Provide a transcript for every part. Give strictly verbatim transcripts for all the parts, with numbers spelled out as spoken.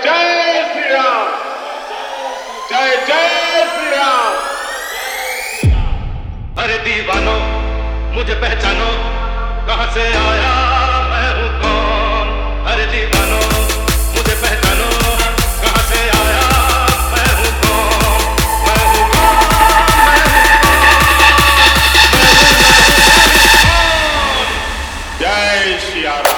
जय श्री राम, जय जय श्री राम। अरे दीवानो मुझे पहचानो, कहां से आया मैं हूं कौन। अरे दीवानो मुझे पहचानो, कहां से आया मैं हूं कौन। मैं हूं कौन, मैं हूं कौन, जय Shri Ram.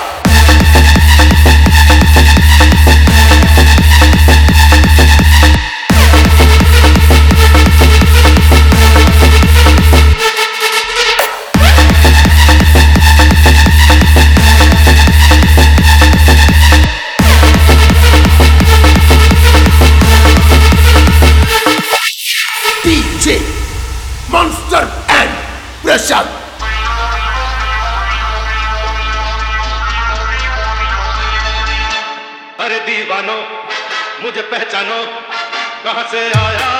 Monster and Pressure. अरे दीवानो मुझे पहचानो, कहां से आया